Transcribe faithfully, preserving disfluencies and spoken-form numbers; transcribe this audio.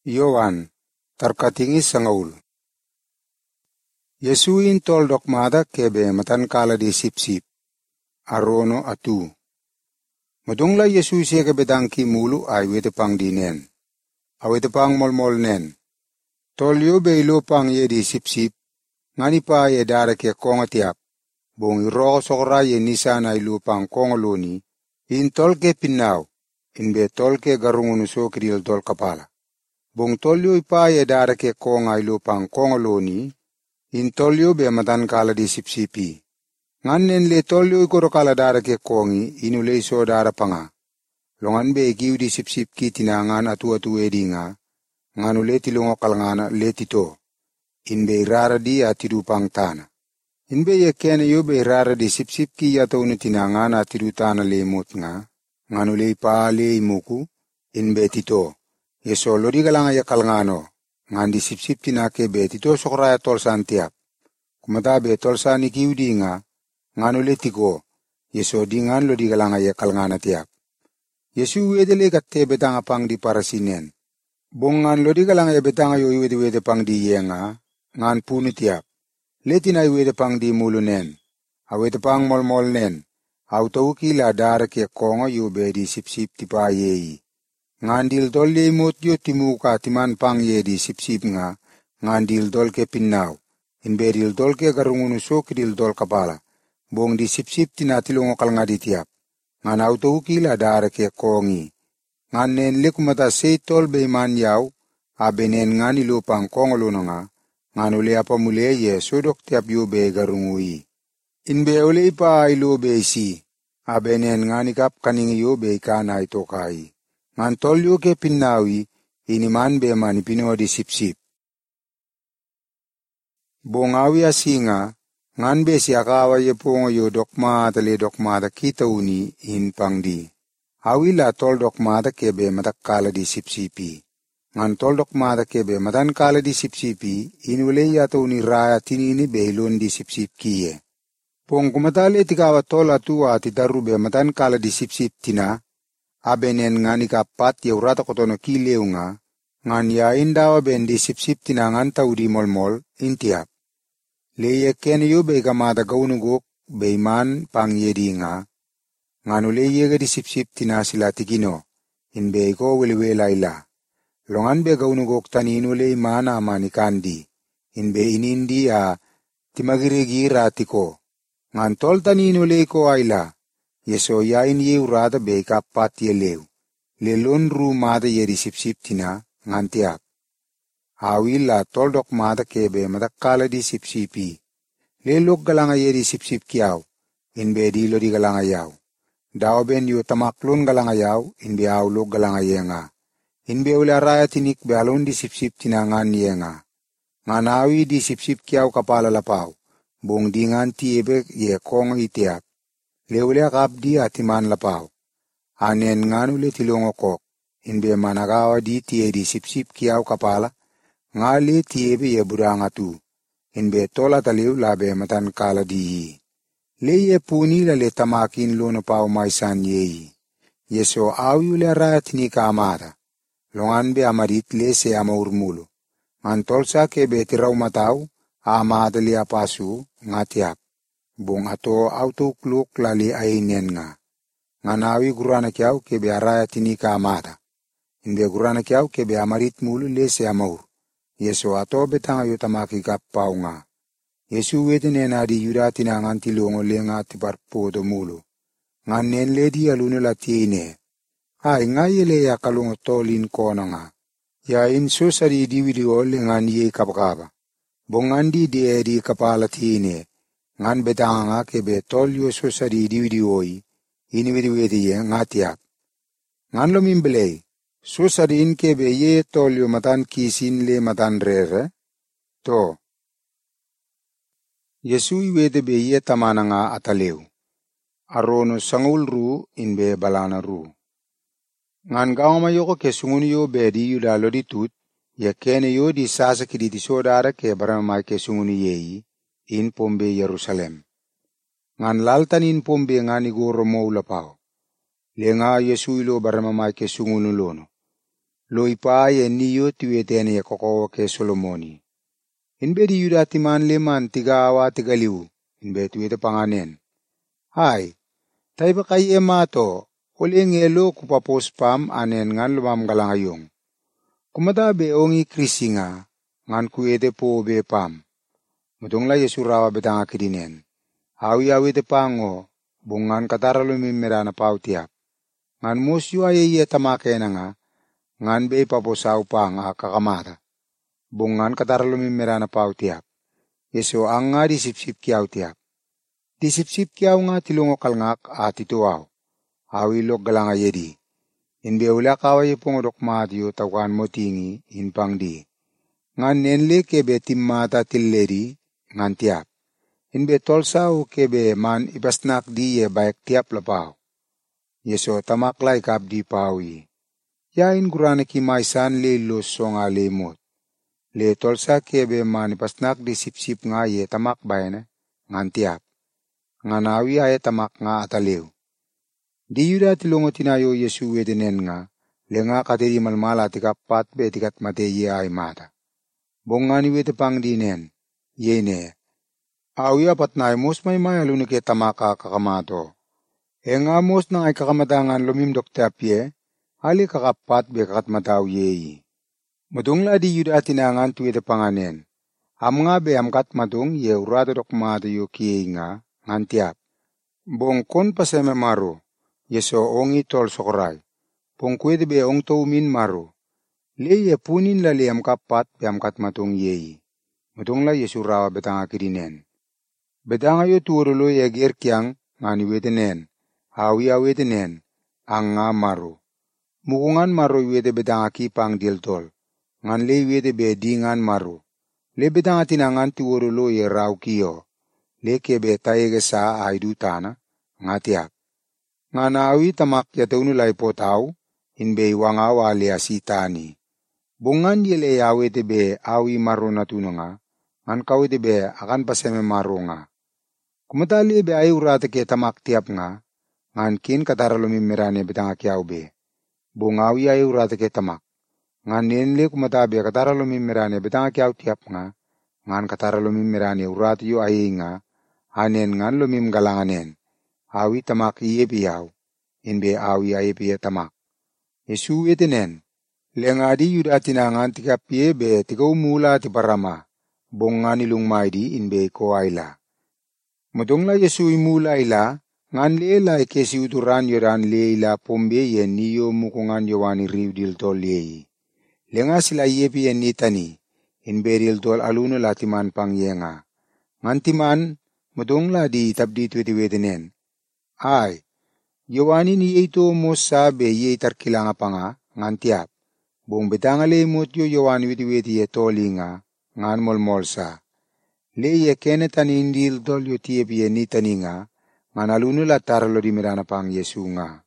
Yowan, tarkatingis sangaul. Yesuin tol dokmada kebe matan kala di sip-sip. Arono atu. Madungla Yesus ye kebe dangki mulu ay wete pang dinen. Awete pang mol-mol nen. Tol yo be ilo pang ye di sip-sip. Ngani pa ye dara ke konga tiap. Bong iro sokra ye nisa na ilo pang konga loni. In tol ke pinaw. In be tol ke garungunuso kidil tol kapala. Bong tolyo ipa ye dara ke konga ilo pang konga loni, in tolyo be matan kala di sipsipi. Ngannen le tolyo ikoro kala dara ke kongi, inu le iso dara panga. Longan be giu di sipsip ki tinangan atu-atu edi nga, nganu le tilongo kalangana le tito. In be irara di atidu pang tana. In be ye kene yo be irara di sipsip ki yato unu tinangan atidu tana le mut nga, nganu le ipa le imuku, in be tito. Yeso lodi galanga ya kalngano, ngandi sip-sip tinake be tito sokraya tolsan tiap. Kumata be tolsan ikiudi nga, ngano le tiko, yeso di ngan lodi galanga ya kalngana tiap. Yesu wedele katte betanga pang di parasinen. Bongan lodi galanga ya betanga yo iwede-wede pang di yenga, ngan punu tiap. Letina iwede pang di mulunen, awede pang mol-mol nen, autauki la dara ke kongo yo be di sip-sip tipa yeyi. Ngandil dol le mot yo timuka timan pang ye di sip-sip nga, ngandil dol ke pinaw, inbedil dol ke garungunu so kidil dol kapala, bong di sip-sip tinatilongo kal nga di tiap, ngan autouki la dara ke kongi, ngan nen likumata se tol be man yaw, abenen ngan ilo pang kongolo nga, ngan ule apa mule ye sodok tiap yo be garungui. Inbe ule ipa ilo be si, abenen ngan ikap kaning yo be ikana itokai. Ngan tolyo ke pinawi, iniman be man ipino di sip-sip. Bongawi asinga, ngan be siakawa ye pongo yo dokma tale dokma da kita uni in pangdi. Awi la tol dokma da kebe matakala di sip-sipi. Ngan tol dokma da kebe matan kala di sip-sipi, inule yato uni raya tinini be ilon di sip-sip kiye. Pong kumatale tikawa tol atua titaru be matan kala di sip-sip tina, abenen ngani kapat ya urata kotono kileu nga, ngan ya indawa ben di sip-sip tinangan tau di mol-mol, intiap. Le ye kene yo be kamata gaunugok, be man pang yedi nga, nganu le ye ga di sip-sip tinasila tikino, in be ko wiliwela ila. Longan be gaunugok tanino le mana manikandi, in be inindi a timagirigira tiko, ngan tol tanino le ko aila. Yeso yain ye urada be kapat ye lew. Le lon ru mada ye di sip-sip tina ngantiak. Awil la toldok mada kebe madakala di sip-sipi. Le lok galanga ye di sip-sip kiaw. In be di lo di galanga yaw. Daw ben yo tamaklon galanga yaw. In be aw lok galanga ye nga. In be ula raya tinik be alon di sip-sip tina ngan ye nga. Nganawi di sip-sip kiaw kapala lapaw. Bong di ngan tiebe ye kong itiak. Leule akabdi atiman lapaw. Anen nganu le tilongo kok. Inbe managawa di tie di sip-sip kiaw kapala. Nga le tiebe ye buranga tu. Inbe tola taliw labe matan kala di. Le ye puni la le tamakin lono paw maisan yeyi. Yeso awi ule rayat ni kamata. Longan be amarit le se ama urmulu. Ngan tolsa kebe tiraw mataw. Amata li apasu ngatiap. Bong ato autokluk lali ainen nga. Nganawi gurana kiaw kebe araya tini kamata. Inbe gurana kiaw kebe amarit mulu le se amaur. Yeso ato betanga yutamaki kapaw nga. Yesu wete nena di yuda tinangan tilongo le nga tiparpodo mulu. Ngan nen le di aluno latine. Ay nga yele ya kalungo tolin kona nga. Ya inso sari di video le ngan ye kapakaba. Bongan di di edi kapala tine. Ngan betanga nga kebe tolyo so sari diwidiwoy, iniwidiwidi ye ngatiak. Ngan lo mimbelay, so sarin kebe ye tolyo matan kisin le matan rere, to. Yesu iwede be ye tamana nga atalew. Arono sangul ru inbe balana ru. Ngan gawama yoko ke sunguni yo be di yudalo di tut, ye kene yo di sasa kidi di sodara ke barama ke sunguni yeyi, in pombe Yerusalem. Ngan laltanin pombe ngani goro mo ulapao. Le nga Yesu ilo baramamay ke sungunu lono. Loipa ye niyo tiwetene ye kokowo ke Solomoni. Inbe di yuda timan leman tiga awa tiga liu. Inbe tiwete panganen. Hai, taiba kaye mato, ole ngelo kupapos pam anen ngan lumam galangayong. Kumata be ongi krisinga, ngan kuwete po be pam. Mutungla Yesu rawa betanga kidinen. Hawi awete pango, bungan katara lumimira na pautiap. Ngan musyo aye ye tamakena nga, ngan be paposaw pang akakamata. Bungan katara lumimira na pautiap. Yesu ang nga di sipsip kiaw tiap. Di sipsip kiaw nga tilungo kalngak at ituaw. Hawi lok galanga yedi. Inbe ula kawaye pungudok matiyo tawakan mo tingi inpang di. Ngan nenle kebe timmata tilleri ngan tiap. Inbe tolsa u kebe man ipasnak di ye baik tiap lapaw. Yeso tamaklay kap di pawi. Yain gurane kimaisan le loso nga lemot. Le tolsa kebe man ipasnak di sipsip nga ye tamak bayane ngan tiap. Nganawi ay tamak nga ataliw. Di yuda tilungo tinayo Yesu wedenen nga, le nga katiri malmala tikapat be tikat mate ye ay mata. Bongani wete pang dinen, ye ne. Awi apat na ay mos may may alunik e tamaka kakamato. E nga mos nang ay kakamatangan lumimdok te apye, ali kakapat be kakatmataw ye. Mudungla di yuda tinangan tuwete panganen. Am nga be amkat matung ye urado dok mato yo kiye nga, ngantiap. Bong kon paseme maro. Yeso ongi tol sokoray. Pongkwede be ong taumin maro. Le ye punin la le am kapat be am kat matong yeyi. Matong la Yesu rawa betanga kidinen. Betanga yo tuwolo ye ger kiang ngani wetenen. Hawi awetenen. Ang nga maro. Mukungan maro wete betanga kipang diltol. Ngan le wete be dingan maro. Le betanga tinangan tuwolo ye raw kiyo. Le kebe tayege sa ay dutana. Ngatiak. Nga naawi tamak yataunu lay potaw, inbe iwangawa le asitani. Bungan yele yawete be awi maro na tunanga, ngan kawete be akan paseme maro nga. Kumatali be ay urate ke tamak tiap nga, ngan kin katara lumimirane betanga kiaw be. Bungawi ay urate ke tamak. Ngan nenle kumatabe katara lumimirane betanga kiaw tiap nga, ngan katara lumimirane urate yo ay nga, hanen ngan lumim galanganen. Awi tamak iye piyaw, inbe awi aye piya tamak. Yesu etenen, lengadi yuda tinangan tika piye be tika umula ti parama, bonga nilungmay di inbe ko ayla. Mudongla Yesu imula ila, ngan leela ikesi uturan yoran leila pombe yen niyo mukungan yowani riw diltol yeyi. Lenga sila iye piya nitani, inbe diltol aluno latiman pang yenga. Ngan timan, mudongla di tabdi tuwetiwetenen. Ay, yowani ni ito mo sabe ye tarkilanga pa nga, ngan tiap. Buong betanga le mot yo yowani witi-witi ye toli nga, ngan molmolsa. Le ye kenetan indil tol yo tiye piye nitani nga, ngan aluno la taralo di mirana pang Yesu nga.